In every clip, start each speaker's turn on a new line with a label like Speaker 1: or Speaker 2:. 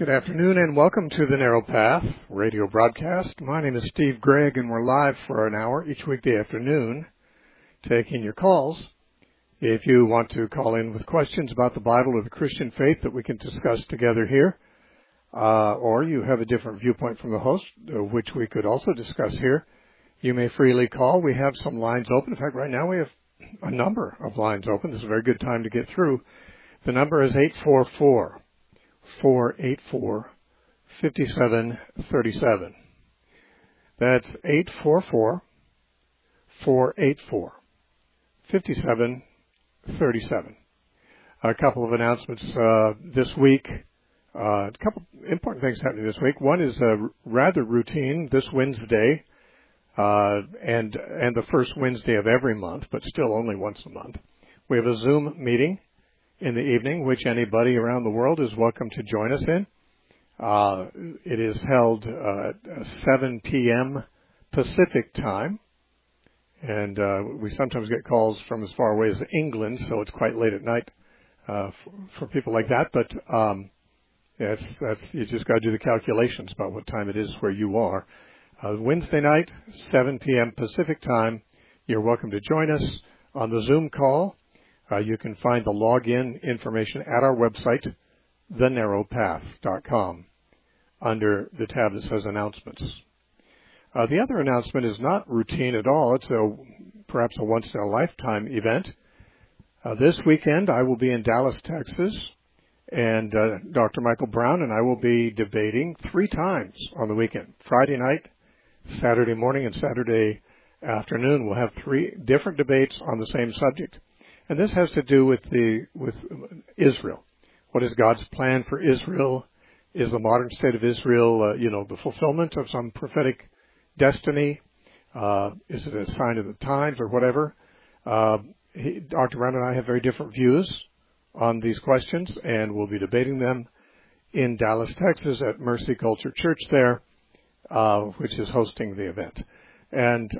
Speaker 1: Good afternoon and welcome to the Narrow Path radio broadcast. My name is Steve Gregg and we're live for an hour each weekday afternoon taking your calls. If you want to call in with questions about the Bible or the Christian faith that we can discuss together here, or you have a different viewpoint from the host, which we could also discuss here, you may freely call. We have some lines open. In fact, right now we have a number of lines open. This is a very good time to get through. The number is 844-484-5737. That's 844-484-5737. A couple of announcements this week. A couple important things happening this week. One is rather routine this Wednesday, and the first Wednesday of every month, but still only once a month. We have a Zoom meeting in the evening, which anybody around the world is welcome to join us in. It is held at 7 p.m. Pacific time, and we sometimes get calls from as far away as England, so it's quite late at night for people like that. But that's you just got to do the calculations about what time it is where you are. Wednesday night, 7 p.m. Pacific time. You're welcome to join us on the Zoom call. You can find the login information at our website, thenarrowpath.com, under the tab that says Announcements. The other announcement is not routine at all. It's perhaps a once-in-a-lifetime event. This weekend, I will be in Dallas, Texas, and Dr. Michael Brown and I will be debating 3 times on the weekend. Friday night, Saturday morning, and Saturday afternoon. We'll have 3 different debates on the same subject. And this has to do with Israel. What is God's plan for Israel? Is the modern state of Israel, the fulfillment of some prophetic destiny? Is it a sign of the times or whatever? Dr. Brown and I have very different views on these questions, and we'll be debating them in Dallas, Texas at Mercy Culture Church there, which is hosting the event. And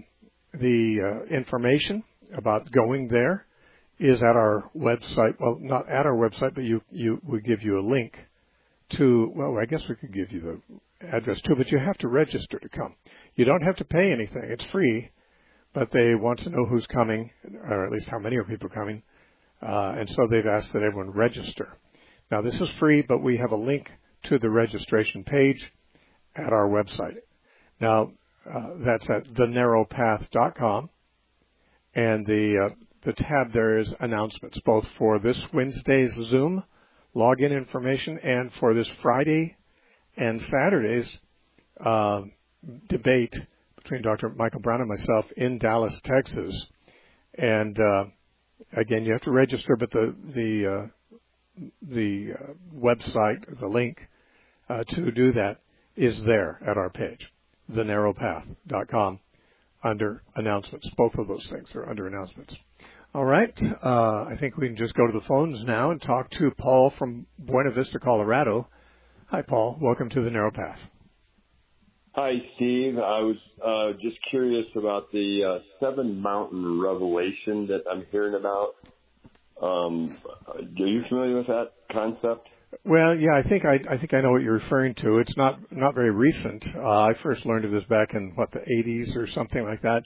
Speaker 1: the information about going there is at our website. Well, not at our website, but we give you a link to, well, I guess we could give you the address too, but you have to register to come. You don't have to pay anything. It's free, but they want to know who's coming, or at least how many are people coming, and so they've asked that everyone register. Now, this is free, but we have a link to the registration page at our website. Now, that's at thenarrowpath.com, and the tab there is Announcements, both for this Wednesday's Zoom login information and for this Friday and Saturday's debate between Dr. Michael Brown and myself in Dallas, Texas. And again, you have to register, but the website, the link to do that is there at our page, thenarrowpath.com, under Announcements. Both of those things are under Announcements. All right. I think we can just go to the phones now and talk to Paul from Buena Vista, Colorado. Hi, Paul. Welcome to the Narrow Path.
Speaker 2: Hi, Steve. I was just curious about the 7 mountain revelation that I'm hearing about. Are you familiar with that concept?
Speaker 1: Well, yeah, I think I know what you're referring to. It's not very recent. I first learned of this back in the 80s or something like that.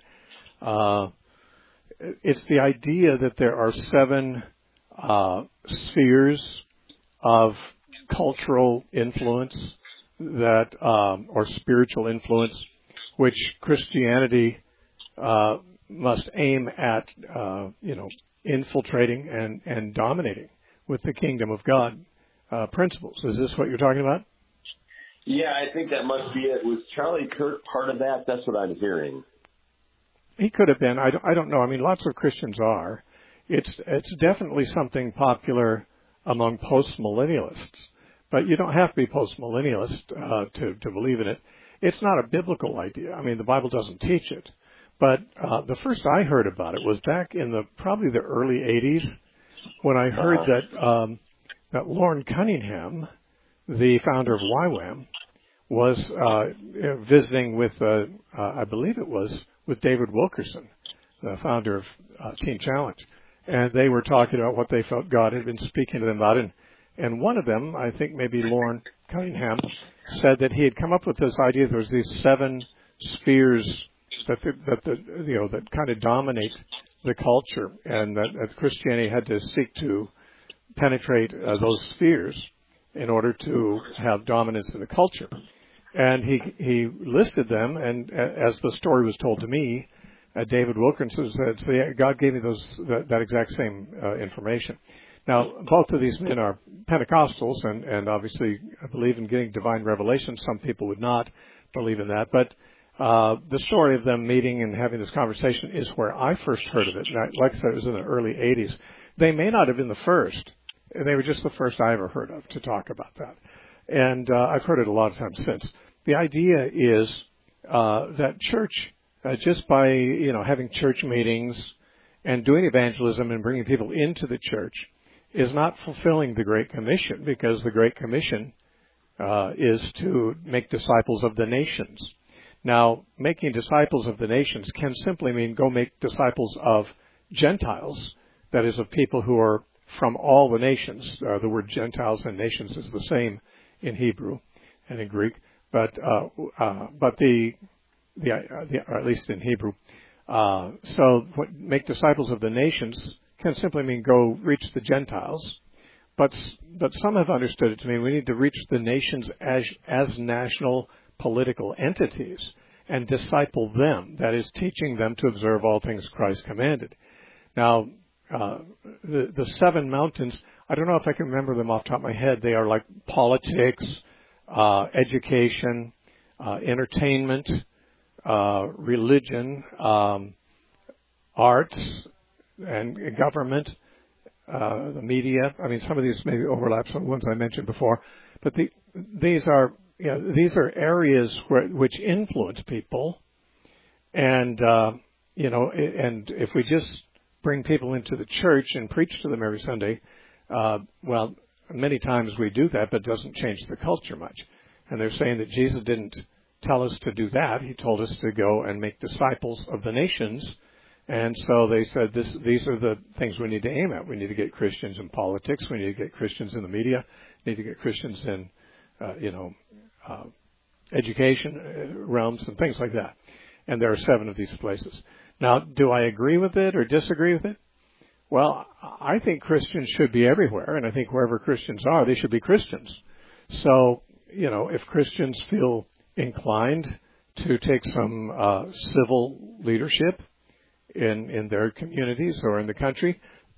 Speaker 1: It's the idea that there are 7 spheres of cultural influence that, or spiritual influence, which Christianity must aim at, infiltrating and dominating with the kingdom of God principles. Is this what you're talking about?
Speaker 2: Yeah, I think that must be it. Was Charlie Kirk part of that? That's what I'm hearing.
Speaker 1: He could have been. I don't know. I mean, lots of Christians are. It's definitely something popular among postmillennialists, but you don't have to be postmillennialist to believe in it. It's not a biblical idea. I mean, the Bible doesn't teach it. But the first I heard about it was back in probably the early 80s, when I heard that Loren Cunningham, the founder of YWAM, was visiting with, I believe it was, with David Wilkerson, the founder of Teen Challenge. And they were talking about what they felt God had been speaking to them about. And one of them, I think maybe Loren Cunningham, said that he had come up with this idea. There was these 7 spheres that kind of dominate the culture, and that Christianity had to seek to penetrate those spheres in order to have dominance in the culture. And he listed them, and as the story was told to me, David Wilkinson said, God gave me that exact same information. Now, both of these men are Pentecostals, and obviously believe in getting divine revelation. Some people would not believe in that, but the story of them meeting and having this conversation is where I first heard of it. And like I said, it was in the early 80s. They may not have been the first. They were just the first I ever heard of to talk about that. And I've heard it a lot of times since. The idea is that church, just by having church meetings and doing evangelism and bringing people into the church, is not fulfilling the Great Commission, because the Great Commission is to make disciples of the nations. Now, making disciples of the nations can simply mean go make disciples of Gentiles, that is, of people who are from all the nations. The word Gentiles and nations is the same in Hebrew and in Greek, but the or at least in Hebrew. So make disciples of the nations can simply mean go reach the Gentiles. But some have understood it to mean we need to reach the nations as national political entities and disciple them. That is, teaching them to observe all things Christ commanded. Now, the 7 mountains, I don't know if I can remember them off the top of my head. They are like politics, education, entertainment, religion, arts, and government, the media. I mean, some of these maybe overlap some of the ones I mentioned before, but these are areas which influence people, and and if we just bring people into the church and preach to them every Sunday, well, many times we do that, but it doesn't change the culture much. And they're saying that Jesus didn't tell us to do that. He told us to go and make disciples of the nations. And so they said these are the things we need to aim at. We need to get Christians in politics. We need to get Christians in the media. We need to get Christians in, education realms and things like that. And there are 7 of these places. Now, do I agree with it or disagree with it? Well, I think Christians should be everywhere, and I think wherever Christians are, they should be Christians. So, if Christians feel inclined to take some civil leadership in their communities or in the country,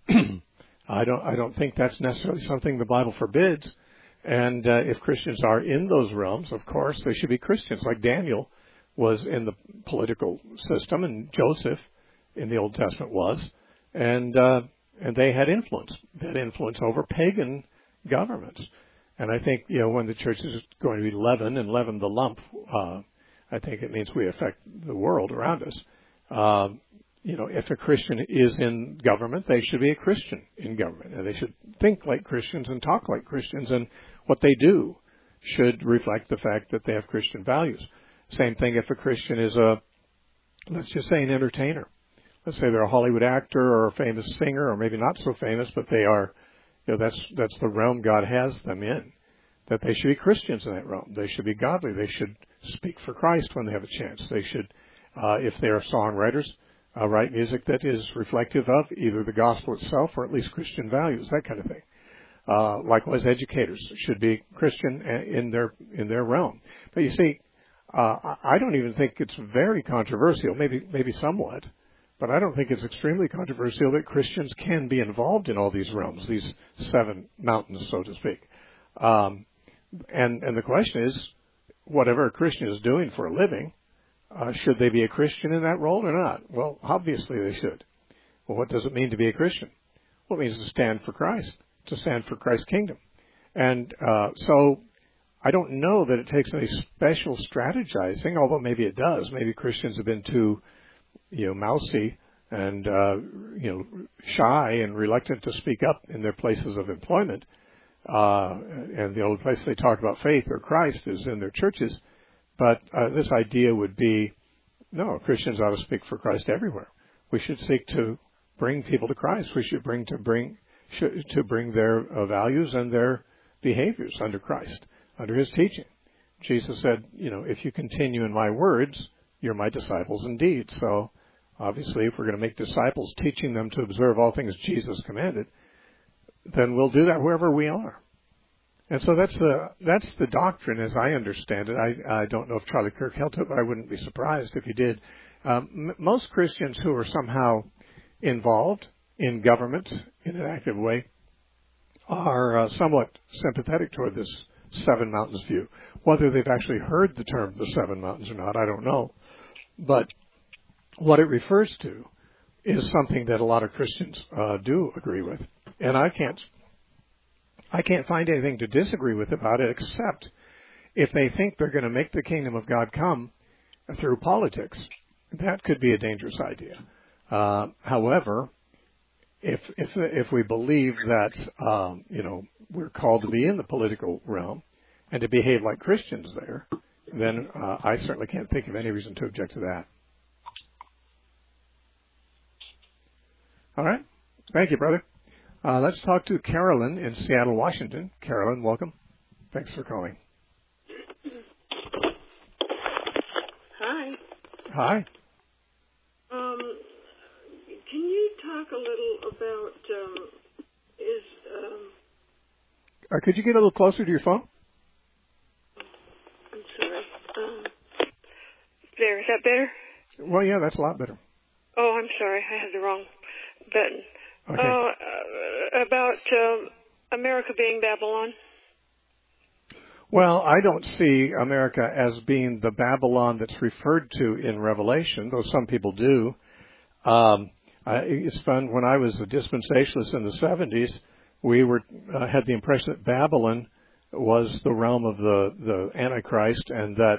Speaker 1: I don't think that's necessarily something the Bible forbids. And if Christians are in those realms, of course, they should be Christians. Like Daniel was in the political system, and Joseph in the Old Testament was, and they had influence. They had influence over pagan governments. And I think, when the church is going to be leaven and leaven the lump, I think it means we affect the world around us. If a Christian is in government, they should be a Christian in government, and they should think like Christians and talk like Christians, and what they do should reflect the fact that they have Christian values. Same thing if a Christian is let's just say an entertainer. Let's say they're a Hollywood actor or a famous singer, or maybe not so famous, but they are, that's the realm God has them in. That they should be Christians in that realm. They should be godly. They should speak for Christ when they have a chance. They should, if they are songwriters, write music that is reflective of either the gospel itself or at least Christian values, that kind of thing. Likewise, educators should be Christian in their realm. But you see, I don't even think it's very controversial, maybe somewhat, but I don't think it's extremely controversial that Christians can be involved in all these realms, these 7 mountains, so to speak. And the question is, whatever a Christian is doing for a living, should they be a Christian in that role or not? Well, obviously they should. Well, what does it mean to be a Christian? Well, it means to stand for Christ, to stand for Christ's kingdom. And so I don't know that it takes any special strategizing, although maybe it does. Maybe Christians have been too, mousy and, shy and reluctant to speak up in their places of employment. And the only place they talk about faith or Christ is in their churches. But this idea would be, no, Christians ought to speak for Christ everywhere. We should seek to bring people to Christ. We should bring their values and their behaviors under Christ. under his teaching. Jesus said, if you continue in my words, you're my disciples indeed. So obviously, if we're going to make disciples, teaching them to observe all things Jesus commanded, then we'll do that wherever we are. And so that's the doctrine as I understand it. I don't know if Charlie Kirk held to it, but I wouldn't be surprised if he did. Most Christians who are somehow involved in government in an active way are somewhat sympathetic toward this Seven Mountains view. Whether they've actually heard the term the Seven Mountains or not, I don't know. But what it refers to is something that a lot of Christians do agree with. And I can't find anything to disagree with about it, except if they think they're going to make the kingdom of God come through politics. That could be a dangerous idea. However, if we believe that we're called to be in the political realm and to behave like Christians there, then I certainly can't think of any reason to object to that. All right. Thank you, brother. Let's talk to Carolyn in Seattle, Washington. Carolyn, welcome. Thanks for calling.
Speaker 3: Hi.
Speaker 1: Hi.
Speaker 3: Can you talk a little about
Speaker 1: could you get a little closer to your phone?
Speaker 3: I'm sorry. There, is that better?
Speaker 1: Well, yeah, that's a lot better.
Speaker 3: Oh, I'm sorry. I had the wrong button.
Speaker 1: Okay.
Speaker 3: About America being Babylon.
Speaker 1: Well, I don't see America as being the Babylon that's referred to in Revelation, though some people do. It's fun. When I was a dispensationalist in the 70s, we had the impression that Babylon was the realm of the Antichrist, and that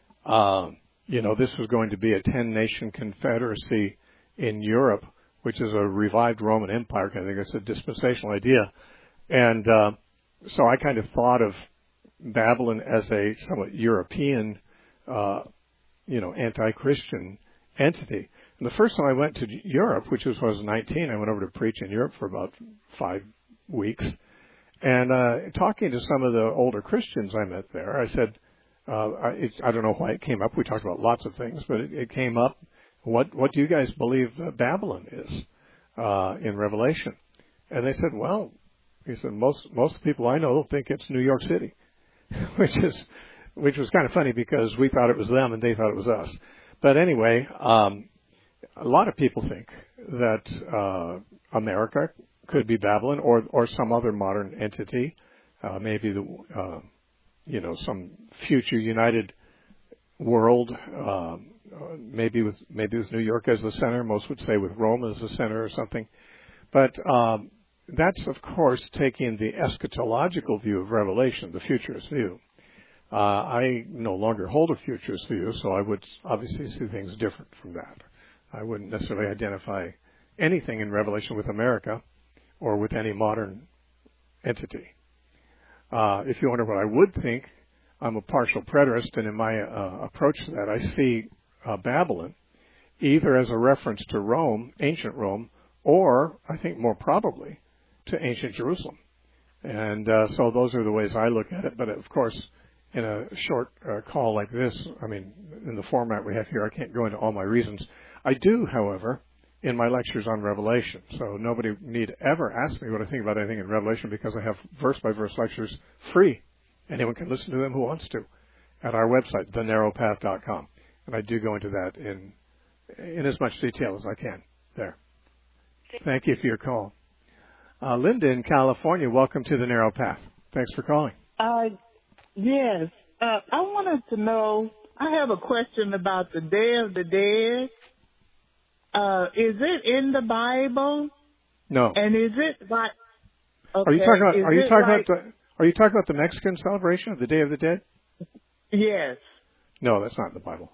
Speaker 1: this was going to be a 10-nation confederacy in Europe, which is a revived Roman Empire. I think it's a dispensational idea. And so I kind of thought of Babylon as a somewhat European, anti-Christian entity. And the first time I went to Europe, which was when I was 19, I went over to preach in Europe for about 5 weeks. And talking to some of the older Christians I met there, I said, I don't know why it came up. We talked about lots of things, but it came up. What do you guys believe Babylon is in Revelation? And they said, well, he said, most people I know think it's New York City, which was kind of funny because we thought it was them and they thought it was us. But anyway, a lot of people think that America could be Babylon or some other modern entity, maybe some future united world, maybe with New York as the center. Most would say with Rome as the center or something. But that's, of course, taking the eschatological view of Revelation, the futurist view. I no longer hold a futurist view, so I would obviously see things different from that. I wouldn't necessarily identify anything in Revelation with America or with any modern entity. If you wonder what I would think, I'm a partial preterist, and in my approach to that, I see Babylon either as a reference to Rome, ancient Rome, or, I think more probably, to ancient Jerusalem. And so those are the ways I look at it. But, of course, in a short call like this, in the format we have here, I can't go into all my reasons. I do, however, in my lectures on Revelation. So nobody need ever ask me what I think about anything in Revelation, because I have verse-by-verse lectures free. Anyone can listen to them who wants to at our website, thenarrowpath.com. And I do go into that in as much detail as I can there. Thank you for your call. Linda in California, welcome to The Narrow Path. Thanks for calling.
Speaker 4: Yes. I wanted to know, I have a question about the Day of the Dead. Is it in the Bible?
Speaker 1: No.
Speaker 4: And is it like... Okay.
Speaker 1: Are you talking about the Mexican celebration of the Day of the Dead?
Speaker 4: Yes.
Speaker 1: No, that's not in the Bible.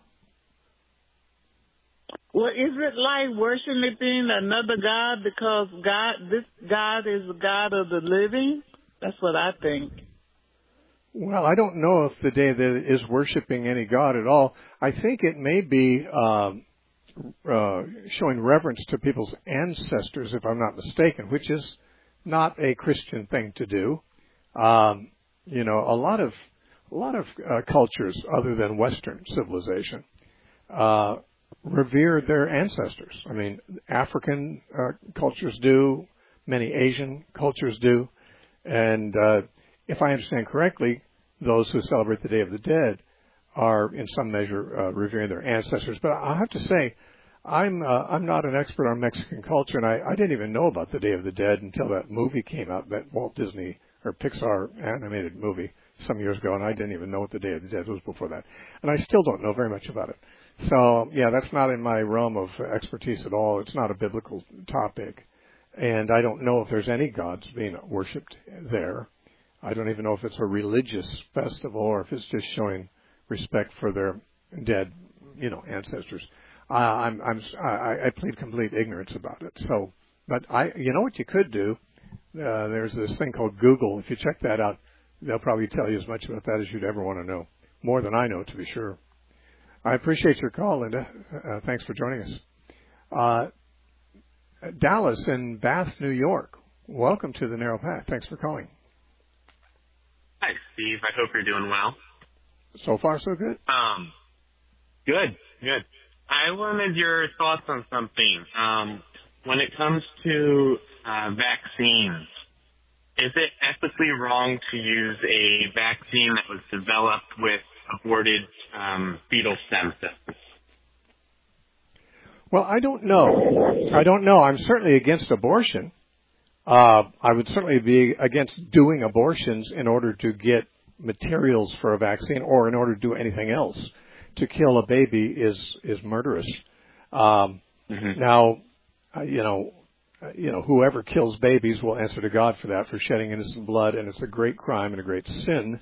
Speaker 4: Well, is it like worshiping another God because this God is the God of the living? That's what I think.
Speaker 1: Well, I don't know if the Day of the Dead is worshiping any God at all. I think it may be showing reverence to people's ancestors, if I'm not mistaken, which is not a Christian thing to do. A lot of cultures other than Western civilization revere their ancestors. I mean, African cultures do, many Asian cultures do, and if I understand correctly, those who celebrate the Day of the Dead are in some measure revering their ancestors. But I have to say, I'm not an expert on Mexican culture, and I didn't even know about the Day of the Dead until that movie came out, that Walt Disney or Pixar animated movie some years ago, and I didn't even know what the Day of the Dead was before that. And I still don't know very much about it. So, yeah, that's not in my realm of expertise at all. It's not a biblical topic. And I don't know if there's any gods being worshipped there. I don't even know if it's a religious festival or if it's just showing respect for their dead, ancestors. I plead complete ignorance about it. So, but what you could do? There's this thing called Google. If you check that out, they'll probably tell you as much about that as you'd ever want to know. More than I know, to be sure. I appreciate your call, Linda. Thanks for joining us. Dallas in Bath, New York. Welcome to the Narrow Path. Thanks for calling.
Speaker 5: Hi, Steve. I hope you're doing well.
Speaker 1: So far, so good.
Speaker 5: Good. I wanted your thoughts on something. When it comes to vaccines, is it ethically wrong to use a vaccine that was developed with aborted fetal stem cells?
Speaker 1: Well, I don't know. I'm certainly against abortion. I would certainly be against doing abortions in order to get materials for a vaccine or in order to do anything else. To kill a baby is murderous. Now, whoever kills babies will answer to God for that, for shedding innocent blood, and it's a great crime and a great sin.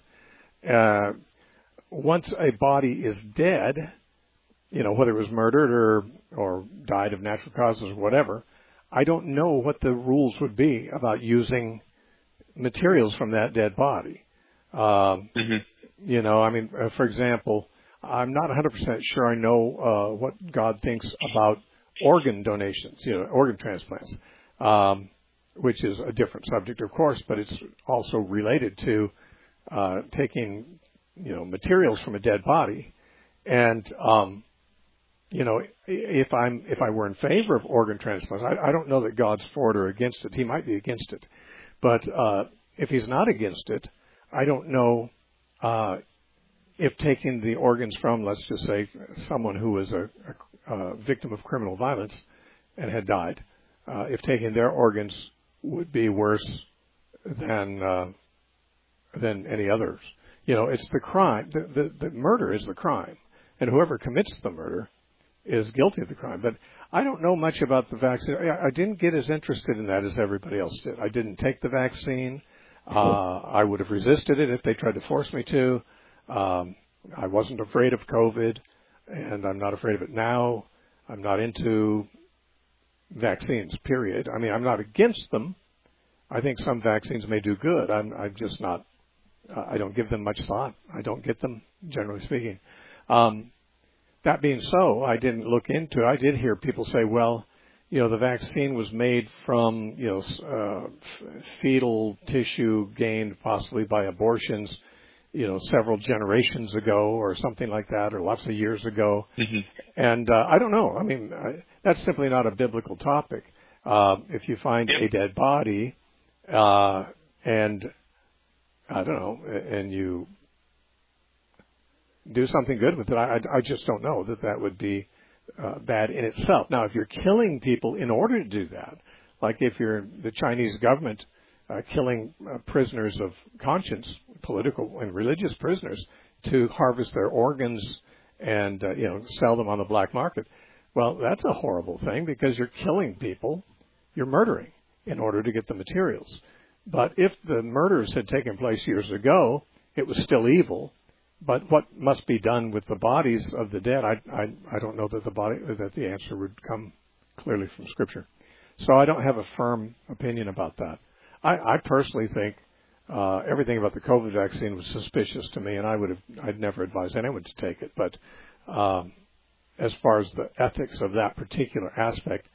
Speaker 1: Once a body is dead, whether it was murdered or died of natural causes or whatever, I don't know what the rules would be about using materials from that dead body. For example, I'm not 100% sure I know what God thinks about organ donations, organ transplants, which is a different subject, of course, but it's also related to taking, materials from a dead body. And, if I were in favor of organ transplants, I don't know that God's for it or against it. He might be against it. But if he's not against it, I don't know if taking the organs from, let's just say, someone who was a victim of criminal violence and had died, if taking their organs would be worse than any others. It's the crime. The murder is the crime, and whoever commits the murder is guilty of the crime. But I don't know much about the vaccine. I didn't get as interested in that as everybody else did. I didn't take the vaccine. I would have resisted it if they tried to force me to. I wasn't afraid of COVID, and I'm not afraid of it now. I'm not into vaccines, period. I mean, I'm not against them. I think some vaccines may do good. I'm just not, I don't give them much thought. I don't get them, generally speaking. That being so, I didn't look into it. I did hear people say, well, the vaccine was made from, fetal tissue gained possibly by abortions, several generations ago or something like that, or lots of years ago. And I don't know. I mean, that's simply not a biblical topic. If you find a dead body, and I don't know, and you do something good with it, I just don't know that would be bad in itself. Now, if you're killing people in order to do that, like if you're the Chinese government killing prisoners of conscience, political and religious prisoners, to harvest their organs and sell them on the black market, well, that's a horrible thing because you're killing people, you're murdering in order to get the materials. But if the murders had taken place years ago, it was still evil. But what must be done with the bodies of the dead, I don't know that the answer would come clearly from Scripture. So I don't have a firm opinion about that. I personally think everything about the COVID vaccine was suspicious to me, and I'd never advise anyone to take it. But as far as the ethics of that particular aspect,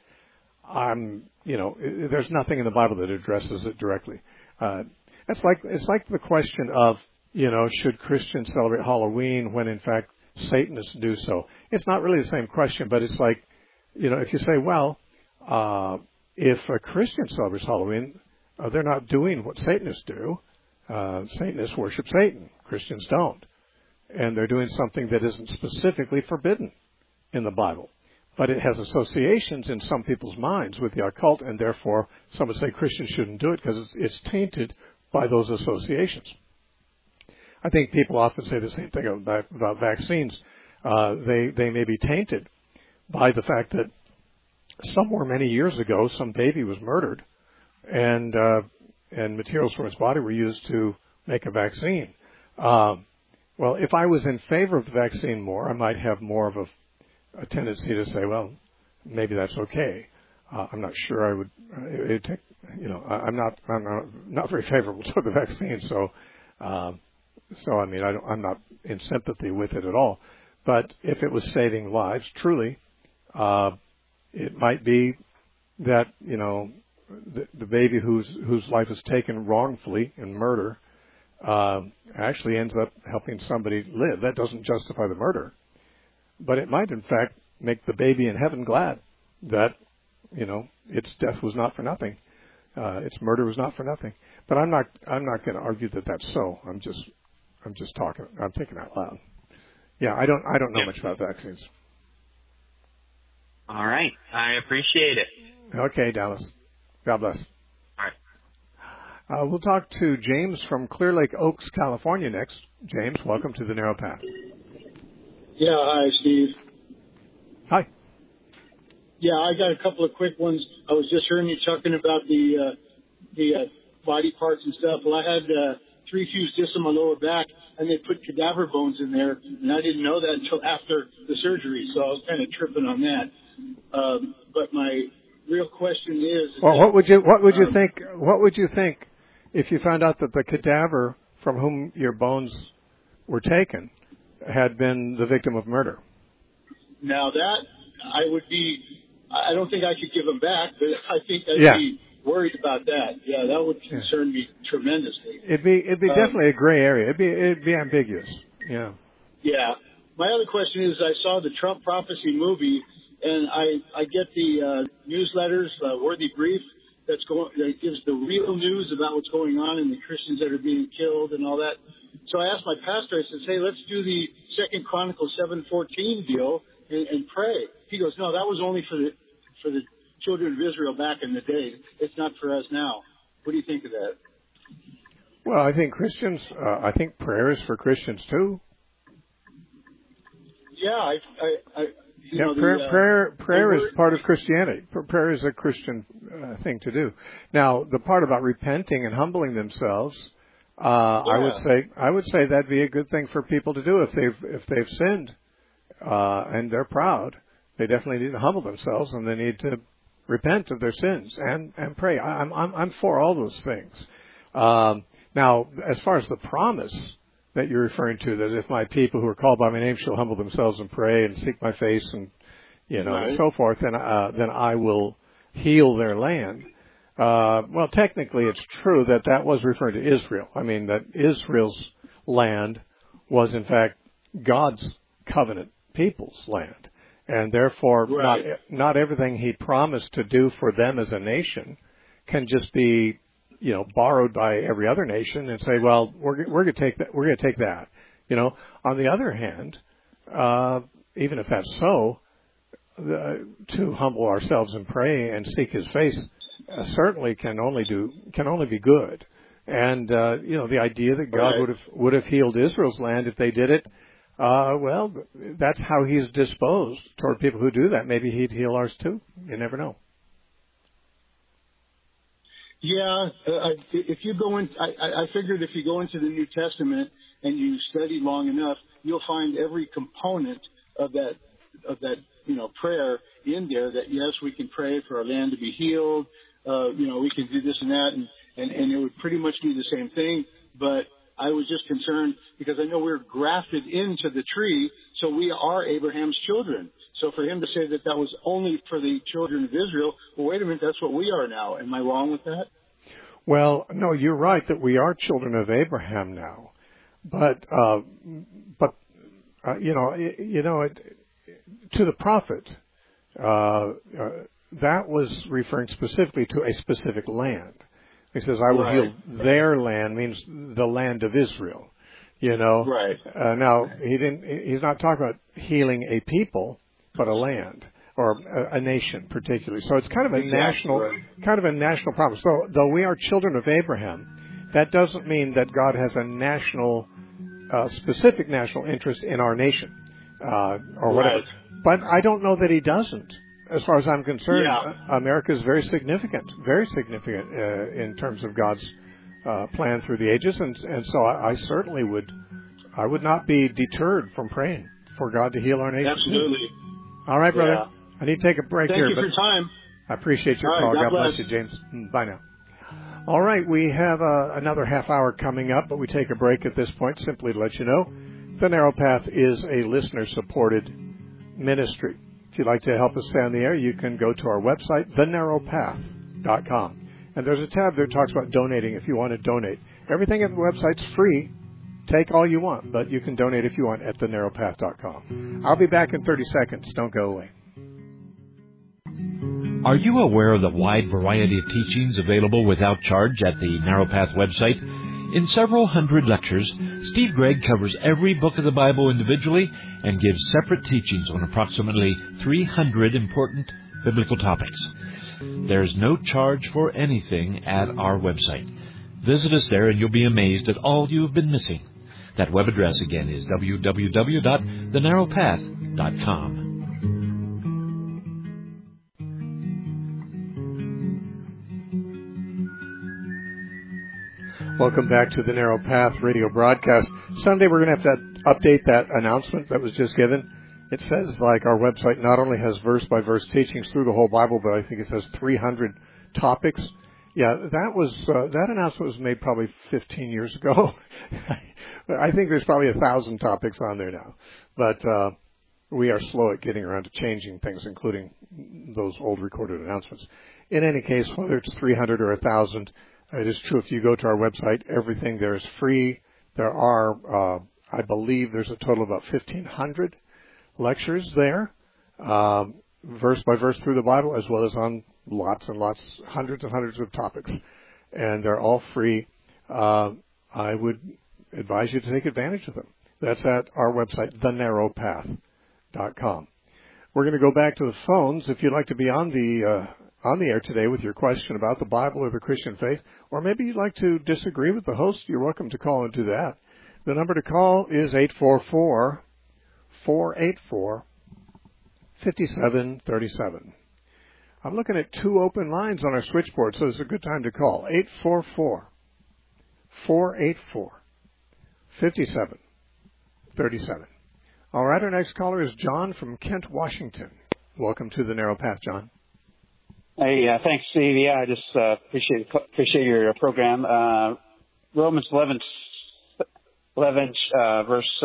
Speaker 1: there's nothing in the Bible that addresses it directly. It's like the question of should Christians celebrate Halloween when in fact Satanists do so? It's not really the same question, but it's like, if you say, well, if a Christian celebrates Halloween, they're not doing what Satanists do. Satanists worship Satan. Christians don't. And they're doing something that isn't specifically forbidden in the Bible. But it has associations in some people's minds with the occult, and therefore some would say Christians shouldn't do it because it's tainted by those associations. I think people often say the same thing about vaccines. They may be tainted by the fact that somewhere many years ago some baby was murdered, and materials from its body were used to make a vaccine. Well, if I was in favor of the vaccine more, I might have more of a tendency to say, well, maybe that's okay. I'm not sure I would. It'd take, I'm not very favorable to the vaccine, so I mean, I'm not in sympathy with it at all. But if it was saving lives, truly, it might be that the baby whose life is taken wrongfully in murder actually ends up helping somebody live. That doesn't justify the murder, but it might in fact make the baby in heaven glad that its death was not for nothing, its murder was not for nothing. But I'm not going to argue that that's so. I'm just talking. I'm thinking out loud. Yeah, I don't know much about vaccines.
Speaker 5: All right, I appreciate it.
Speaker 1: Okay, Dallas. God bless.
Speaker 5: All right.
Speaker 1: We'll talk to James from Clear Lake Oaks, California next. James, welcome to the Narrow Path.
Speaker 6: Yeah, hi, Steve.
Speaker 1: Hi.
Speaker 6: Yeah, I got a couple of quick ones. I was just hearing you talking about the body parts and stuff. Well, I had 3 fused discs on my lower back, and they put cadaver bones in there, and I didn't know that until after the surgery, so I was kind of tripping on that. But my real question is,
Speaker 1: well, what would you think if you found out that the cadaver from whom your bones were taken had been the victim of murder?
Speaker 6: Now that I don't think I could give them back, but I think I'd be worried about that. Yeah, that would concern me tremendously.
Speaker 1: It'd be definitely a gray area. It'd be ambiguous. Yeah.
Speaker 6: Yeah. My other question is, I saw the Trump Prophecy movie, and I get the newsletters, Worthy Brief, that gives the real news about what's going on and the Christians that are being killed and all that. So I asked my pastor, I said, hey, let's do the 2 Chronicles 7:14 deal and pray. He goes, no, that was only for the children of Israel back in the day. It's not for us now. What do you think of that?
Speaker 1: Well, I think I think prayer is for Christians too.
Speaker 6: Yeah,
Speaker 1: prayer is part of Christianity. Prayer is a Christian thing to do. Now, the part about repenting and humbling themselves, I would say that'd be a good thing for people to do if they've sinned and they're proud. They definitely need to humble themselves, and they need to repent of their sins and pray. I'm for all those things. Now, as far as the promise that you're referring to, that if my people who are called by my name shall humble themselves and pray and seek my face and and so forth, then I will heal their land. Well, technically, it's true that was referring to Israel. I mean, that Israel's land was in fact God's covenant people's land, and therefore not everything He promised to do for them as a nation can just be borrowed by every other nation and say, well, we're going to take that. We're going to take that. On the other hand, even if that's so, to humble ourselves and pray and seek His face certainly can only be good. And the idea that God would have healed Israel's land if they did it, well, that's how He's disposed toward people who do that. Maybe He'd heal ours too. You never know.
Speaker 6: Yeah, if you go in, I figured if you go into the New Testament and you study long enough, you'll find every component of that prayer in there. That yes, we can pray for our land to be healed. We can do this and that, and it would pretty much be the same thing. But I was just concerned because I know we're grafted into the tree, so we are Abraham's children. So for him to say that was only for the children of Israel, well, wait a minute, that's what we are now. Am I wrong with that?
Speaker 1: Well, no, you're right that we are children of Abraham now. But to the prophet, that was referring specifically to a specific land. He says, "I will heal their land," means the land of Israel.
Speaker 6: Right.
Speaker 1: Now he's not talking about healing a people, but a land or a nation, particularly. So it's kind of a national problem. So though we are children of Abraham, that doesn't mean that God has a specific national interest in our nation or whatever.
Speaker 6: Right.
Speaker 1: But I don't know that He doesn't. As far as I'm concerned, America is very significant in terms of God's plan through the ages, and so I certainly would not be deterred from praying for God to heal our nation.
Speaker 6: Absolutely.
Speaker 1: All right, brother.
Speaker 6: Yeah.
Speaker 1: I need to take a break here.
Speaker 6: Thank you for your time.
Speaker 1: I appreciate your
Speaker 6: All
Speaker 1: call.
Speaker 6: right,
Speaker 1: God bless you, James. Bye now. All right, we have another half hour coming up, but we take a break at this point simply to let you know The Narrow Path is a listener-supported ministry. If you'd like to help us stay on the air, you can go to our website, thenarrowpath.com. And there's a tab there that talks about donating if you want to donate. Everything at the website's free. Take all you want, but you can donate if you want at thenarrowpath.com. I'll be back in 30 seconds. Don't go away.
Speaker 7: Are you aware of the wide variety of teachings available without charge at the Narrow Path website? In several hundred lectures, Steve Gregg covers every book of the Bible individually and gives separate teachings on approximately 300 important biblical topics. There's no charge for anything at our website. Visit us there and you'll be amazed at all you've been missing. That web address again is www.thenarrowpath.com.
Speaker 1: Welcome back to the Narrow Path radio broadcast. Someday we're going to have to update that announcement that was just given. It says, like, our website not only has verse-by-verse teachings through the whole Bible, but I think it says 300 topics. Yeah, that announcement was made probably 15 years ago. I think there's probably 1,000 topics on there now. But we are slow at getting around to changing things, including those old recorded announcements. In any case, whether it's 300 or 1,000, it is true. If you go to our website, everything there is free. There are, I believe, there's a total of about 1,500 lectures there, verse by verse through the Bible, as well as on lots and lots, hundreds and hundreds of topics. And they're all free. I would advise you to take advantage of them. That's at our website, thenarrowpath.com. We're going to go back to the phones. If you'd like to be on the air today with your question about the Bible or the Christian faith, or maybe you'd like to disagree with the host, you're welcome to call and do that. The number to call is 844-484-5737. I'm looking at 2 open lines on our switchboard, so it's a good time to call. 844-484-5737. All right, our next caller is John from Kent, Washington. Welcome to the Narrow Path, John.
Speaker 8: Hey, thanks, Steve. Yeah, I just appreciate your program. Romans 11 verse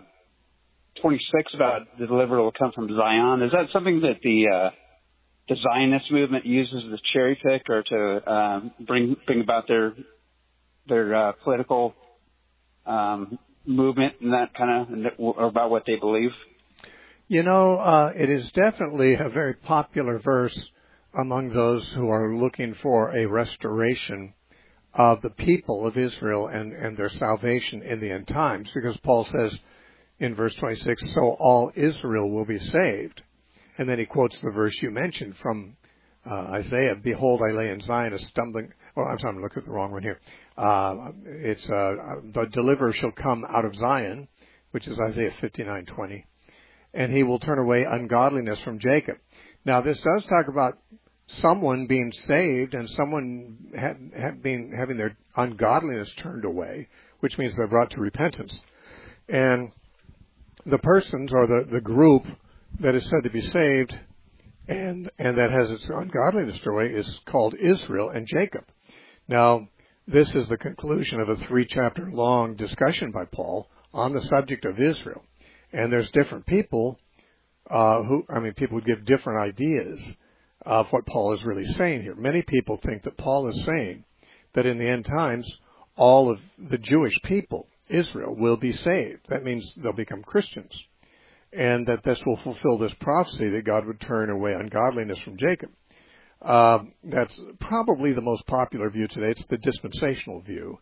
Speaker 8: 26 about the deliverer will come from Zion. Is that something that the Zionist movement uses to cherry pick or to bring about their political movement and that kind of, or about what they believe?
Speaker 1: You know, it is definitely a very popular verse among those who are looking for a restoration of the people of Israel and their salvation in the end times, because Paul says in verse 26, so all Israel will be saved. And then he quotes the verse you mentioned from Isaiah, behold, I lay in Zion a stumbling, I'm sorry, I'm looking at the wrong one here. It's the deliverer shall come out of Zion, which is Isaiah 59:20, and he will turn away ungodliness from Jacob. Now, this does talk about someone being saved and someone having their ungodliness turned away, which means they're brought to repentance. And the persons or the group that is said to be saved and that has its ungodliness turned away is called Israel and Jacob. Now, this is the conclusion of a 3-chapter long discussion by Paul on the subject of Israel. And there's different people people would give different ideas of what Paul is really saying here. Many people think that Paul is saying that in the end times, all of the Jewish people Israel will be saved. That means they'll become Christians. And that this will fulfill this prophecy that God would turn away ungodliness from Jacob. That's probably the most popular view today. It's the dispensational view.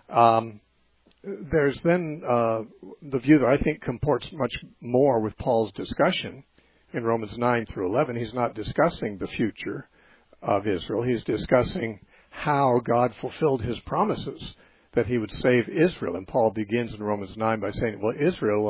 Speaker 1: There's then the view that I think comports much more with Paul's discussion in Romans 9 through 11. He's not discussing the future of Israel. He's discussing how God fulfilled his promises that he would save Israel. And Paul begins in Romans 9 by saying, well,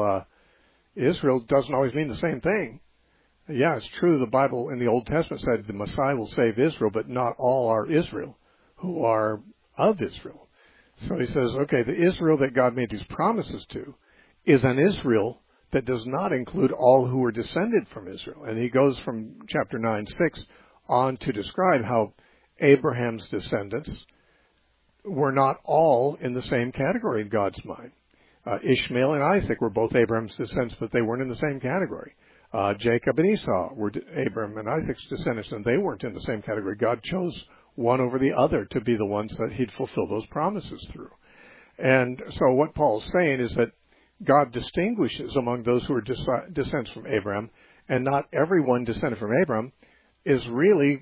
Speaker 1: Israel doesn't always mean the same thing. Yeah, it's true. The Bible in the Old Testament said the Messiah will save Israel, but not all are Israel who are of Israel. So he says, okay, the Israel that God made these promises to is an Israel that does not include all who were descended from Israel. And he goes from chapter 9:6 on to describe how Abraham's descendants were not all in the same category in God's mind. Ishmael and Isaac were both Abraham's descendants, but they weren't in the same category. Jacob and Esau were Abraham and Isaac's descendants, and they weren't in the same category. God chose one over the other to be the ones that he'd fulfill those promises through. And so what Paul's saying is that God distinguishes among those who are descendants from Abraham, and not everyone descended from Abraham is really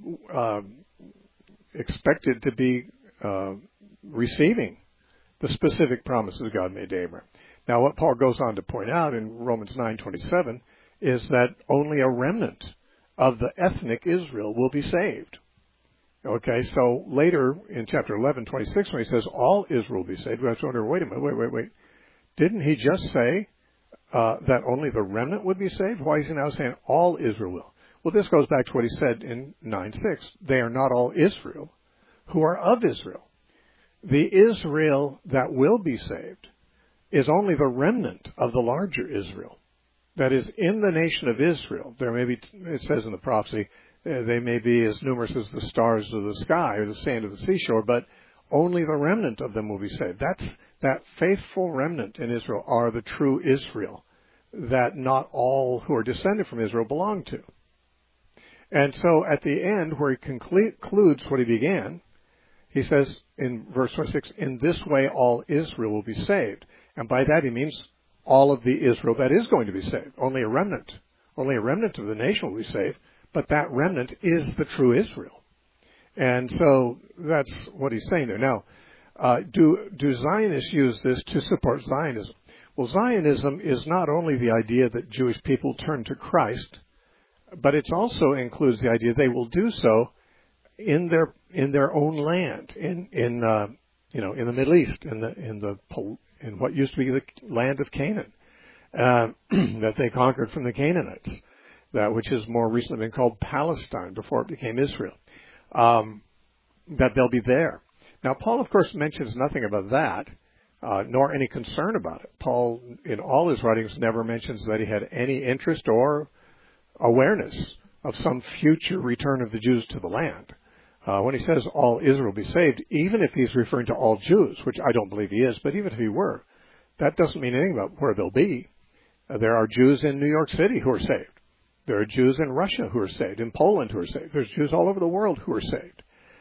Speaker 1: expected to be receiving the specific promises God made to Abraham. Now, what Paul goes on to point out in Romans 9:27 is that only a remnant of the ethnic Israel will be saved. Okay, so later in chapter 11:26, when he says all Israel will be saved, we have to wonder, wait a minute, wait. Didn't he just say that only the remnant would be saved? Why is he now saying all Israel will? Well, this goes back to what he said in 9:6. They are not all Israel who are of Israel. The Israel that will be saved is only the remnant of the larger Israel. That is, in the nation of Israel, there may be, it says in the prophecy, they may be as numerous as the stars of the sky or the sand of the seashore, but only the remnant of them will be saved. That faithful remnant in Israel are the true Israel that not all who are descended from Israel belong to. And so at the end, where he concludes what he began, he says in verse 26, in this way all Israel will be saved. And by that he means all of the Israel that is going to be saved. Only a remnant of the nation will be saved, but that remnant is the true Israel. And so that's what he's saying there. Now, do Zionists use this to support Zionism? Well, Zionism is not only the idea that Jewish people turn to Christ, but it also includes the idea they will do so in their own land, in the Middle East, in what used to be the land of Canaan, that they conquered from the Canaanites, that which has more recently been called Palestine before it became Israel, that they'll be there. Now, Paul, of course, mentions nothing about that, nor any concern about it. Paul, in all his writings, never mentions that he had any interest or awareness of some future return of the Jews to the land. When he says all Israel be saved, even if he's referring to all Jews, which I don't believe he is, but even if he were, that doesn't mean anything about where they'll be. There are Jews in New York City who are saved. There are Jews in Russia who are saved, in Poland who are saved. There's Jews all over the world who are saved.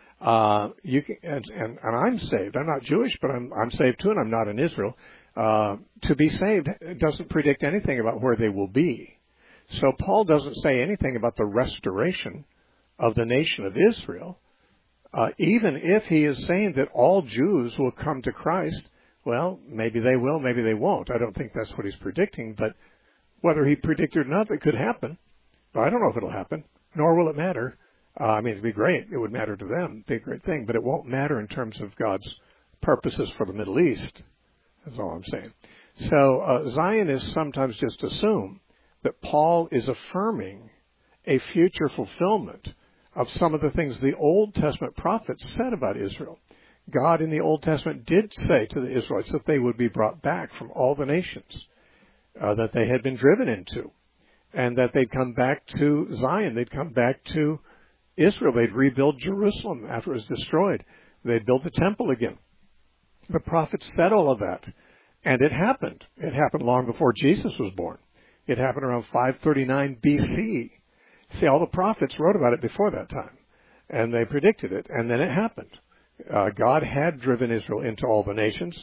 Speaker 1: And I'm saved. I'm not Jewish, but I'm saved too, and I'm not in Israel. To be saved doesn't predict anything about where they will be. So Paul doesn't say anything about the restoration of the nation of Israel. Even if he is saying that all Jews will come to Christ, well, maybe they will, maybe they won't. I don't think that's what he's predicting, but whether he predicted or not, it could happen. But I don't know if it'll happen, nor will it matter. It'd be great. It would matter to them. It'd be a great thing, but it won't matter in terms of God's purposes for the Middle East. That's all I'm saying. So Zionists sometimes just assume that Paul is affirming a future fulfillment of some of the things the Old Testament prophets said about Israel. God in the Old Testament did say to the Israelites that they would be brought back from all the nations that they had been driven into, and that they'd come back to Zion. They'd come back to Israel. They'd rebuild Jerusalem after it was destroyed. They'd build the temple again. The prophets said all of that, and it happened. It happened long before Jesus was born. It happened around 539 BC. See, all the prophets wrote about it before that time, and they predicted it, and then it happened. God had driven Israel into all the nations,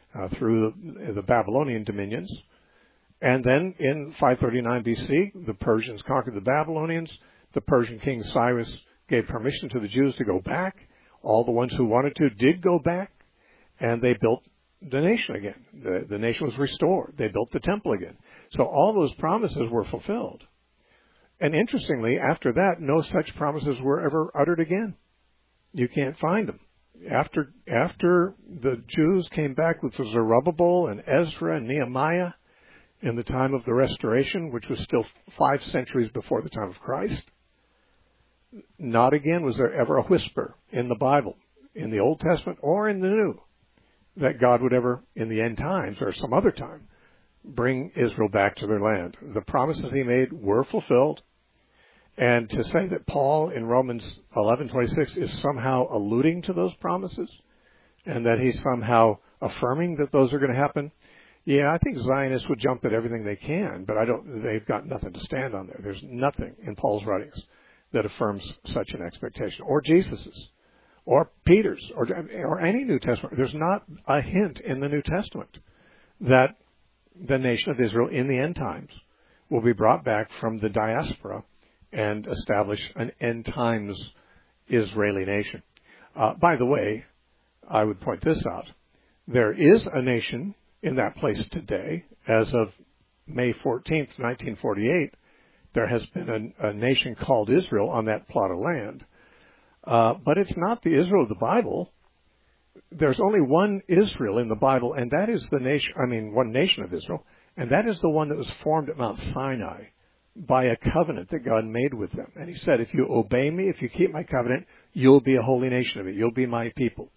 Speaker 1: through the Babylonian dominions. And then in 539 BC, the Persians conquered the Babylonians. The Persian king Cyrus gave permission to the Jews to go back. All the ones who wanted to did go back, and they built the nation again. The nation was restored. They built the temple again. So all those promises were fulfilled. And interestingly, after that, no such promises were ever uttered again. You can't find them. After the Jews came back with Zerubbabel and Ezra and Nehemiah in the time of the Restoration, which was still 5 centuries before the time of Christ, not again was there ever a whisper in the Bible, in the Old Testament or in the New, that God would ever, in the end times or some other time, bring Israel back to their land. The promises he made were fulfilled. And to say that Paul in Romans 11:26 is somehow alluding to those promises and that he's somehow affirming that those are going to happen, yeah, I think Zionists would jump at everything they can, but they've got nothing to stand on there. There's nothing in Paul's writings that affirms such an expectation, or Jesus's, or Peter's, or any New Testament. There's not a hint in the New Testament that the nation of Israel in the end times will be brought back from the diaspora and establish an end times Israeli nation. By the way, I would point this out. There is a nation in that place today. As of May 14th, 1948, there has been a nation called Israel on that plot of land. But it's not the Israel of the Bible. There's only one Israel in the Bible, and that is one nation of Israel, and that is the one that was formed at Mount Sinai by a covenant that God made with them. And he said, if you obey me, if you keep my covenant, you'll be a holy nation of it. You'll be my people.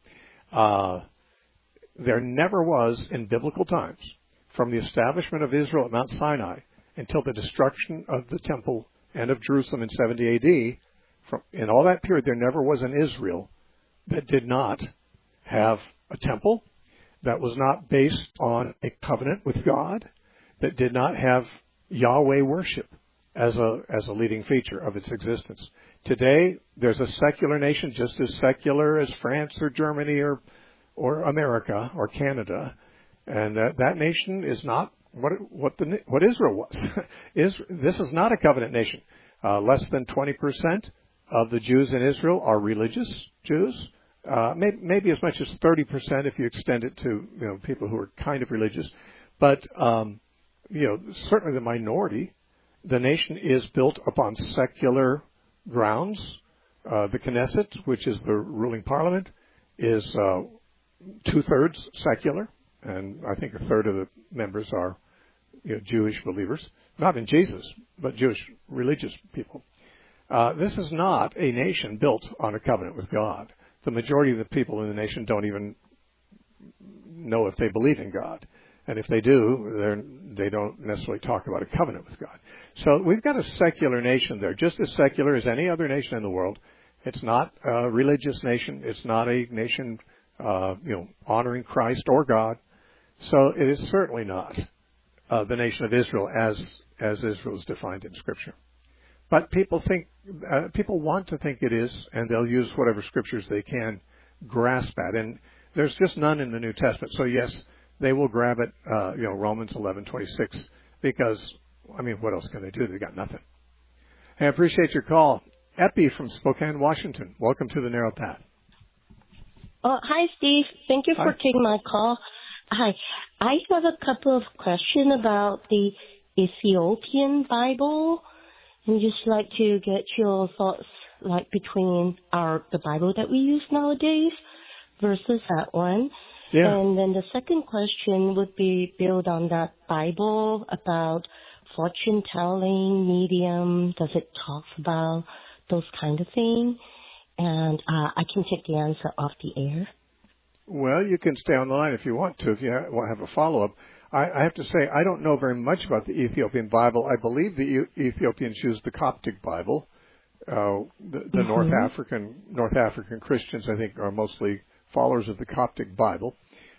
Speaker 1: There never was, in biblical times, from the establishment of Israel at Mount Sinai until the destruction of the temple and of Jerusalem in 70 AD, in all that period, there never was an Israel that did not have a temple, that was not based on a covenant with God, that did not have Yahweh worship as a leading feature of its existence. Today, there's a secular nation just as secular as France or Germany or America or Canada, and that nation is not what Israel was. This is not a covenant nation. Less than 20% of the Jews in Israel are religious Jews. Maybe as much as 30% if you extend it to people who are kind of religious, but certainly the minority. The nation is built upon secular grounds. The Knesset, which is the ruling parliament, is 2/3 secular, and I think 1/3 of the members are Jewish believers, not in Jesus, but Jewish religious people. This is not a nation built on a covenant with God. The majority of the people in the nation don't even know if they believe in God. And if they do, they don't necessarily talk about a covenant with God. So we've got a secular nation there, just as secular as any other nation in the world. It's not a religious nation. It's not a nation, honoring Christ or God. So it is certainly not the nation of Israel as Israel is defined in Scripture. But people want to think it is, and they'll use whatever scriptures they can grasp at. And there's just none in the New Testament. So yes, they will grab it, Romans 11:26, because, what else can they do? They got nothing. Hey, I appreciate your call. Epi from Spokane, Washington. Welcome to the Narrow Path.
Speaker 9: Hi, Steve. Thank you for taking my call. Hi. I have a couple of questions about the Ethiopian Bible, and just like to get your thoughts, between the Bible that we use nowadays versus that one. Yeah. And then the second question would be built on that Bible about fortune telling, medium. Does it talk about those kind of things? And I can take the answer off the air.
Speaker 1: Well, you can stay on the line if you want to, if you want to have a follow-up. I have to say, I don't know very much about the Ethiopian Bible. I believe the Ethiopians use the Coptic Bible. The North African Christians, I think, are mostly followers of the Coptic Bible.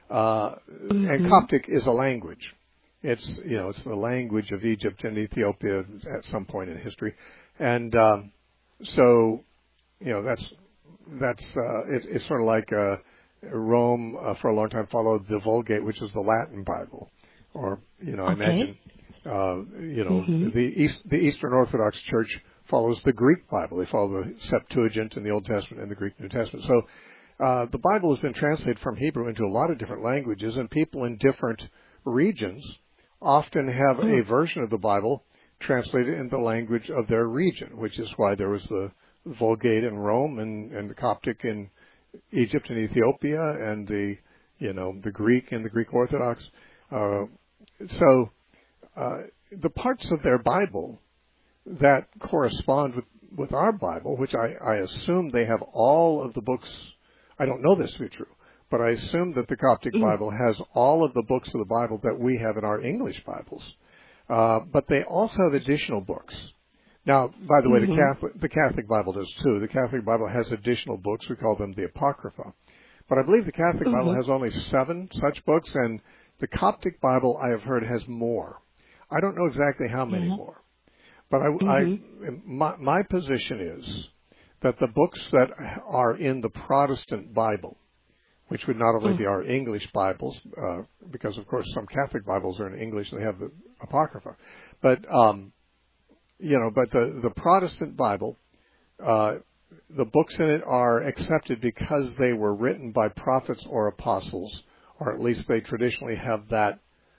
Speaker 1: And Coptic is a language. It's the language of Egypt and Ethiopia at some point in history. And it's sort of like Rome for a long time followed the Vulgate, which is the Latin Bible, or I imagine the Eastern Orthodox Church follows the Greek Bible. They follow the Septuagint in the Old Testament and the Greek New Testament. So the Bible has been translated from Hebrew into a lot of different languages, and people in different regions often have a version of the Bible translated in the language of their region, which is why there was the Vulgate in Rome and the Coptic in Egypt and Ethiopia, and the Greek and the Greek Orthodox. So the parts of their Bible that correspond with our Bible, which I assume they have all of the books. I don't know this to be true, but I assume that the Coptic Bible has all of the books of the Bible that we have in our English Bibles. But they also have additional books. Now, by the way, the Catholic Bible does too. The Catholic Bible has additional books. We call them the Apocrypha. But I believe the Catholic Bible has only 7 such books, and the Coptic Bible, I have heard, has more. I don't know exactly how many more. But my position is that the books that are in the Protestant Bible, which would not only be our English Bibles, because, of course, some Catholic Bibles are in English and they have the Apocrypha. But, but the Protestant Bible, the books in it are accepted because they were written by prophets or apostles, or at least they traditionally have that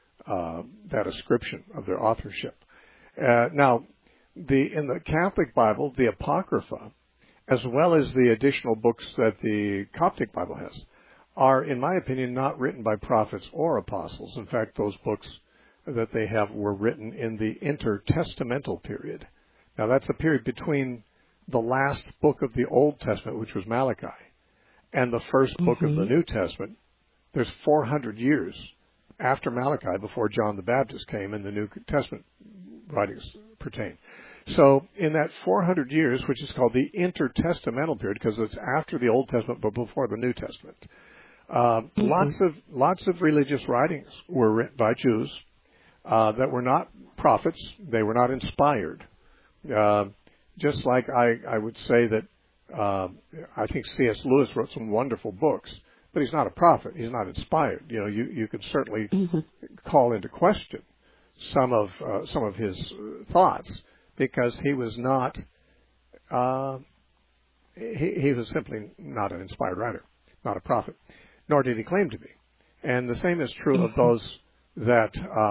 Speaker 1: ascription of their authorship. Now, in the Catholic Bible, the Apocrypha, as well as the additional books that the Coptic Bible has, are, in my opinion, not written by prophets or apostles. In fact, those books that they have were written in the intertestamental period. Now, that's a period between the last book of the Old Testament, which was Malachi, and the first book of the New Testament. There's 400 years after Malachi before John the Baptist came and the New Testament writings pertain. So in that 400 years, which is called the intertestamental period, because it's after the Old Testament but before the New Testament, lots of religious writings were written by Jews that were not prophets. They were not inspired. Just like I would say that I think C.S. Lewis wrote some wonderful books, but he's not a prophet. He's not inspired. You could certainly call into question some of his thoughts, because he was not he was simply not an inspired writer, not a prophet, nor did he claim to be. And the same is true of those that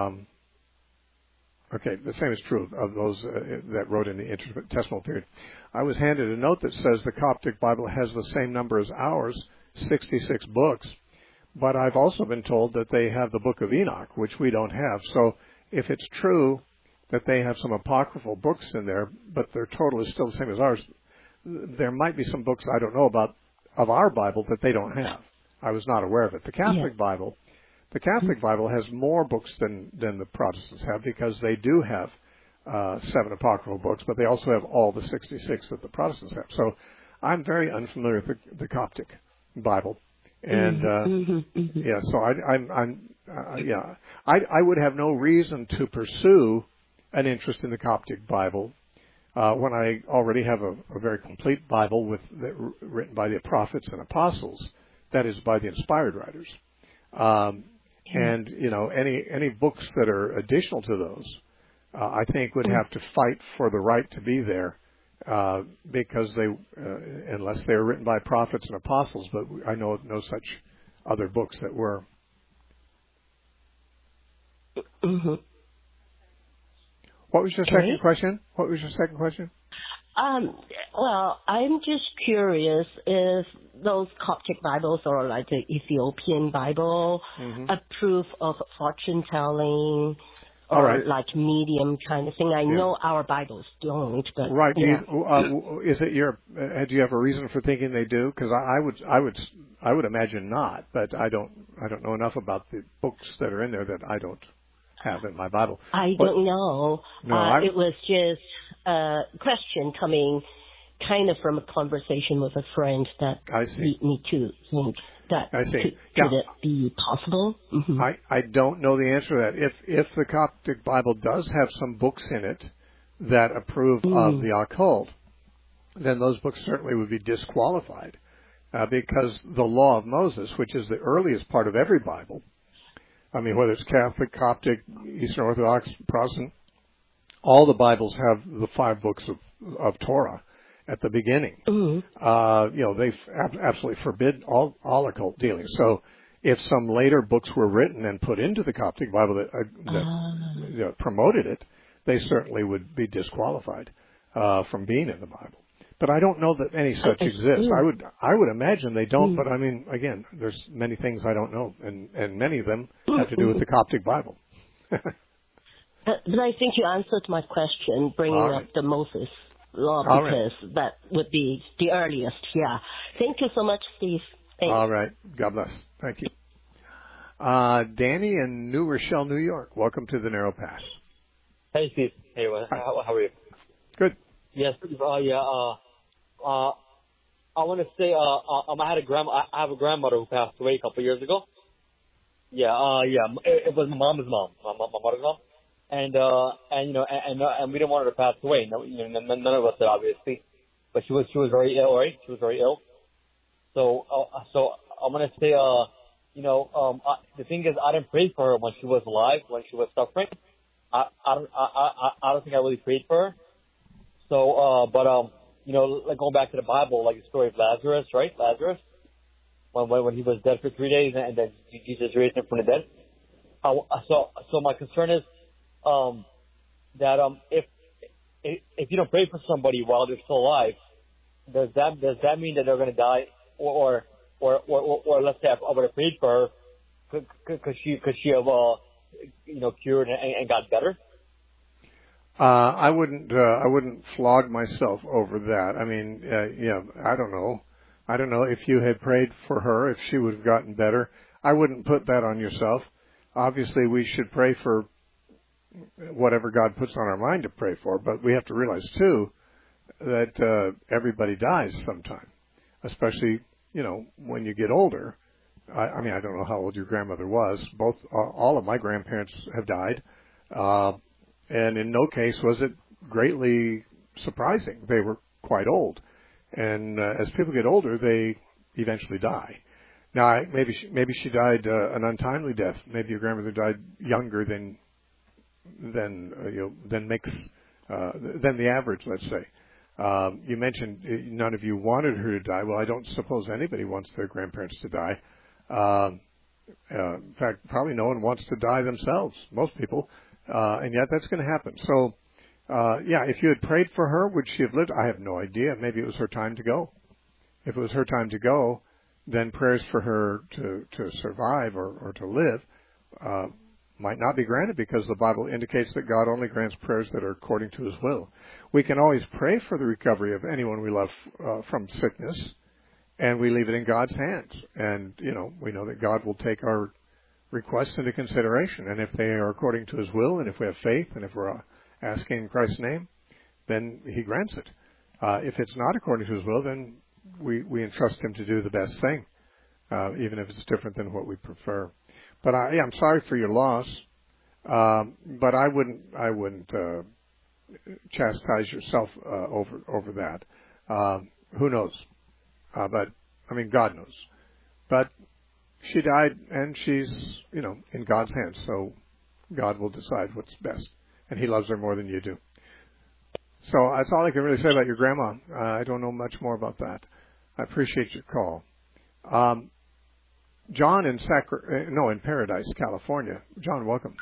Speaker 1: the same is true of those that wrote in the intertestamental period. I was handed a note that says the Coptic Bible has the same number as ours, 66 books, but I've also been told that they have the Book of Enoch, which we don't have. So if it's true that they have some apocryphal books in there, but their total is still the same as ours, there might be some books I don't know about of our Bible that they don't have. I was not aware of it. The Catholic Bible has more books than the Protestants have, because they do have 7 apocryphal books, but they also have all the 66 that the Protestants have. So I'm very unfamiliar with the Coptic Bible, and so I would have no reason to pursue an interest in the Coptic Bible when I already have a very complete Bible written by the prophets and apostles, that is, by the inspired writers. And any books that are additional to those, I think would have to fight for the right to be there, because they, unless they are written by prophets and apostles, but I know no such other books that were. What was your second question?
Speaker 9: Well, I'm just curious if those Coptic Bibles or like the Ethiopian Bible approve of fortune telling or like medium kind of thing. I know our Bibles don't, but
Speaker 1: right. Is it your? Do you have a reason for thinking they do? Because I would imagine not, but I don't know enough about the books that are in there that I don't have in my Bible.
Speaker 9: I don't know. It was just a question coming kind of from a conversation with a friend that lead me to think that could it be possible?
Speaker 1: I don't know the answer to that. If the Coptic Bible does have some books in it that approve of the occult, then those books certainly would be disqualified because the law of Moses, which is the earliest part of every Bible, I mean, whether it's Catholic, Coptic, Eastern Orthodox, Protestant, all the Bibles have the 5 books of Torah at the beginning. Mm-hmm. They absolutely forbid all occult dealings. So if some later books were written and put into the Coptic Bible that promoted it, they certainly would be disqualified from being in the Bible. But I don't know that any such exist. I would imagine they don't, but I mean, again, there's many things I don't know, and many of them have to do with the Coptic Bible.
Speaker 9: But I think you answered my question, bringing up the Moses law, because that would be the earliest. Yeah. Thank you so much, Steve. Thanks.
Speaker 1: All right. God bless. Thank you. Danny in New Rochelle, New York. Welcome to the Narrow Path.
Speaker 10: Hey, Steve. Hey, how are you?
Speaker 1: Good.
Speaker 10: Yes. I want to say, I have a grandmother who passed away a couple of years ago. It was my mom's mom, my mother's mom, and we didn't want her to pass away. No, none of us did, obviously, but she was very ill, right? She was very ill. So I'm gonna say, the thing is, I didn't pray for her when she was alive, when she was suffering. I don't think I really prayed for her. So, like going back to the Bible, like the story of Lazarus, right? Lazarus, when he was dead for 3 days, and then Jesus raised him from the dead. So my concern is that if you don't pray for somebody while they're still alive, does that mean that they're going to die, or let's say I would have prayed for her, could she have cured and got better?
Speaker 1: I wouldn't flog myself over that. I mean, I don't know. I don't know if you had prayed for her, if she would have gotten better. I wouldn't put that on yourself. Obviously, we should pray for whatever God puts on our mind to pray for, but we have to realize, too, that everybody dies sometime, especially, when you get older. I mean, I don't know how old your grandmother was. All of my grandparents have died. And in no case was it greatly surprising. They were quite old. And as people get older, they eventually die. Now, maybe she died an untimely death. Maybe your grandmother died younger than the average, let's say. You mentioned none of you wanted her to die. Well, I don't suppose anybody wants their grandparents to die. In fact, probably no one wants to die themselves, most people. And yet that's going to happen. So, if you had prayed for her, would she have lived? I have no idea. Maybe it was her time to go. If it was her time to go, then prayers for her to survive or to live might not be granted, because the Bible indicates that God only grants prayers that are according to His will. We can always pray for the recovery of anyone we love from sickness, and we leave it in God's hands. And, we know that God will take our requests into consideration, and if they are according to His will, and if we have faith, and if we're asking in Christ's name, then He grants it. If it's not according to His will, then we entrust Him to do the best thing, even if it's different than what we prefer. But I'm sorry for your loss, but I wouldn't chastise yourself over that. Who knows? But I mean, God knows. But she died, and she's, in God's hands, so God will decide what's best, and He loves her more than you do. So that's all I can really say about your grandma. I don't know much more about that. I appreciate your call. John in Paradise, California. John, welcome.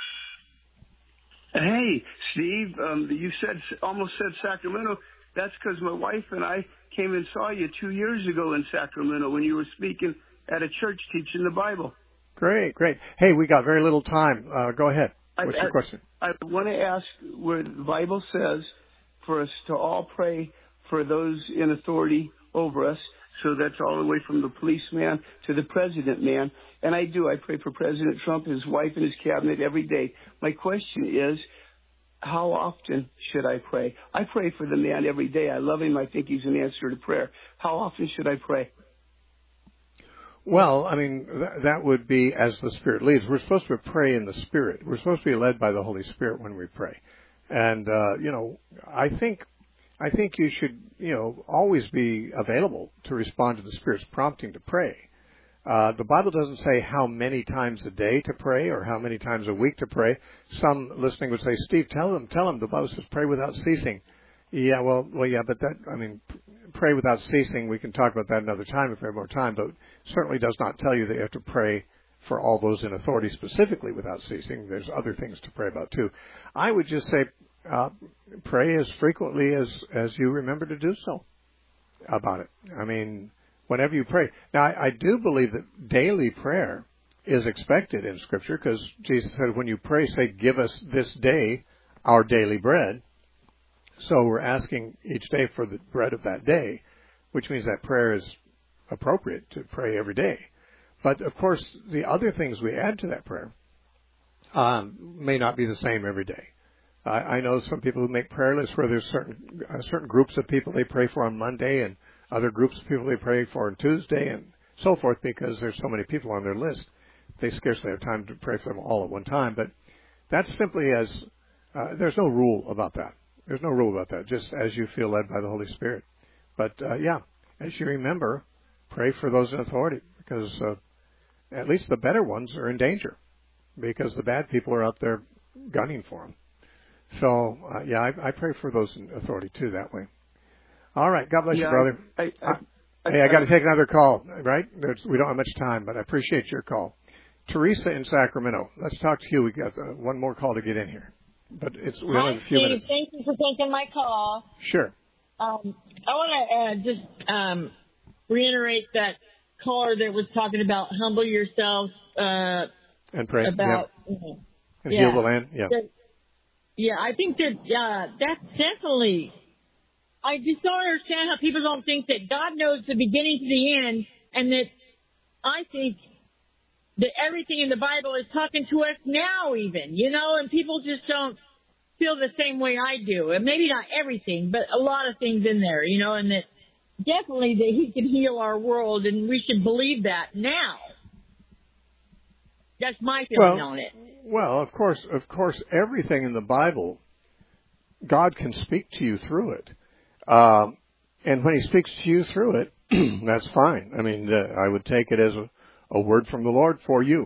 Speaker 11: Hey, Steve, you almost said Sacramento. That's because my wife and I came and saw you 2 years ago in Sacramento when you were speaking at a church teaching the Bible.
Speaker 1: Great. Hey, we got very little time. Go ahead. What's your question?
Speaker 11: I want to ask where the Bible says for us to all pray for those in authority over us. So that's all the way from the policeman to the president man. And I do. I pray for President Trump, his wife, and his cabinet every day. My question is, how often should I pray? I pray for the man every day. I love him. I think he's an answer to prayer. How often should I pray?
Speaker 1: Well, I mean, that would be as the Spirit leads. We're supposed to pray in the Spirit. We're supposed to be led by the Holy Spirit when we pray. And, I think I think you should, always be available to respond to the Spirit's prompting to pray. The Bible doesn't say how many times a day to pray or how many times a week to pray. Some listening would say, Steve, tell them, the Bible says pray without ceasing. Yeah, but pray without ceasing, we can talk about that another time if we have more time, but certainly does not tell you that you have to pray for all those in authority specifically without ceasing. There's other things to pray about too. I would just say, pray as frequently as you remember to do so about it. I mean, whenever you pray. Now, I do believe that daily prayer is expected in Scripture because Jesus said, when you pray, say, give us this day our daily bread. So we're asking each day for the bread of that day, which means that prayer is appropriate to pray every day. But, of course, the other things we add to that prayer may not be the same every day. I know some people who make prayer lists where there's certain groups of people they pray for on Monday and other groups of people they pray for on Tuesday and so forth because there's so many people on their list. They scarcely have time to pray for them all at one time. But that's simply there's no rule about that. There's no rule about that, just as you feel led by the Holy Spirit. But, as you remember, pray for those in authority because at least the better ones are in danger because the bad people are out there gunning for them. So, I pray for those in authority, too, that way. All right. God bless you, brother. I got to take another call, right? We don't have much time, but I appreciate your call. Teresa in Sacramento. Let's talk to you. We got one more call to get in here. But we only have a few minutes.
Speaker 12: Thank you for taking my call.
Speaker 1: Sure.
Speaker 12: I want to just reiterate that caller that was talking about humble yourself
Speaker 1: and pray
Speaker 12: about
Speaker 1: and heal the land.
Speaker 12: Yeah, I think that that's definitely. I just don't understand how people don't think that God knows the beginning to the end, and that I think that everything in the Bible is talking to us now even, and people just don't feel the same way I do. And maybe not everything, but a lot of things in there, and that definitely that He can heal our world, and we should believe that now. That's my feeling on it.
Speaker 1: Well, of course, everything in the Bible, God can speak to you through it. And when He speaks to you through it, that's fine. I mean, I would take it as a word from the Lord for you.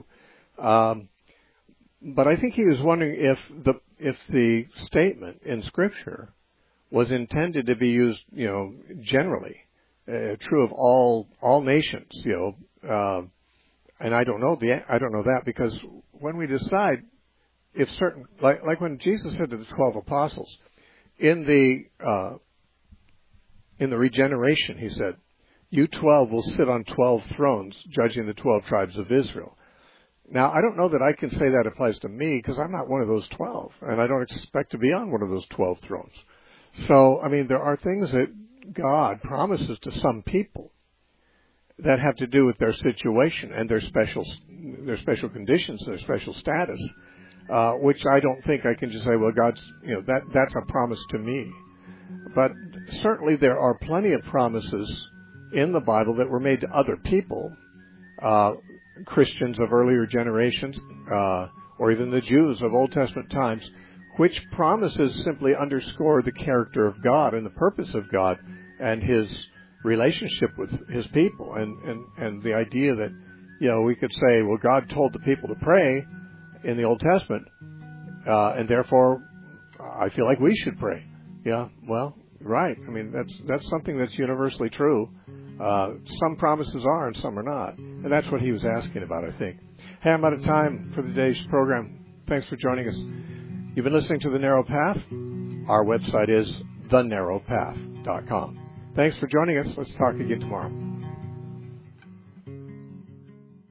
Speaker 1: But I think he was wondering if the statement in Scripture was intended to be used, generally, true of all nations, and I don't know that because when we decide if certain, like when Jesus said to the 12 apostles, in the regeneration, he said, you 12 will sit on 12 thrones, judging the 12 tribes of Israel. Now, I don't know that I can say that applies to me because I'm not one of those 12, and I don't expect to be on one of those 12 thrones. So, I mean, there are things that God promises to some people that have to do with their situation and their special conditions, their special status, which I don't think I can just say, well, God's, that's a promise to me. But certainly there are plenty of promises in the Bible that were made to other people, Christians of earlier generations, or even the Jews of Old Testament times, which promises simply underscore the character of God and the purpose of God and His relationship with His people, and the idea that, we could say, well, God told the people to pray in the Old Testament, and therefore I feel like we should pray. Yeah, well, right. I mean, that's something that's universally true. Some promises are and some are not. And that's what he was asking about, I think. Hey, I'm out of time for today's program. Thanks for joining us. You've been listening to The Narrow Path. Our website is thenarrowpath.com. Thanks for joining us. Let's talk again tomorrow.